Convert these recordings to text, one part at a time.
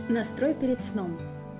Настрой перед сном.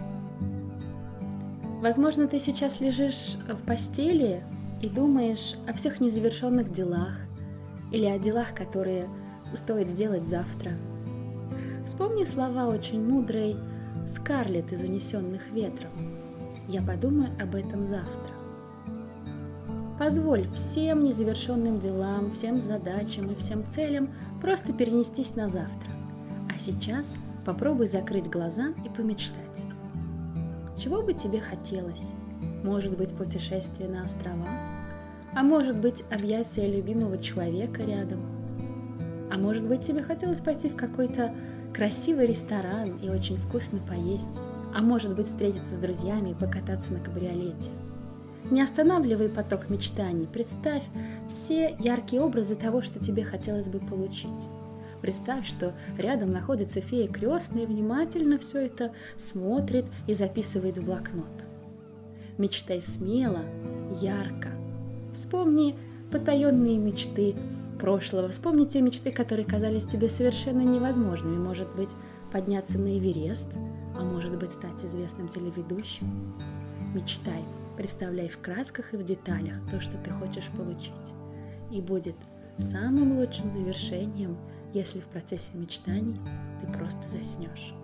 Возможно, ты сейчас лежишь в постели и думаешь о всех незавершенных делах или о делах, которые стоит сделать завтра. Вспомни слова очень мудрой Скарлетт из «Унесенных ветром». Я подумаю об этом завтра. Позволь всем незавершенным делам, всем задачам и всем целям просто перенестись на завтра. А сейчас попробуй закрыть глаза и помечтать. Чего бы тебе хотелось? Может быть, путешествие на острова? А может быть, объятия любимого человека рядом? А может быть, тебе хотелось пойти в какой-то красивый ресторан и очень вкусно поесть? А может быть, встретиться с друзьями и покататься на кабриолете? Не останавливай поток мечтаний, представь все яркие образы того, что тебе хотелось бы получить. Представь, что рядом находится фея крестная и внимательно все это смотрит и записывает в блокнот. Мечтай смело, ярко. Вспомни потаенные мечты прошлого, вспомни те мечты, которые казались тебе совершенно невозможными. Может быть, подняться на Эверест, а может быть, стать известным телеведущим. Мечтай, представляй в красках и в деталях то, что ты хочешь получить. И будет самым лучшим завершением, если в процессе мечтаний ты просто заснешь.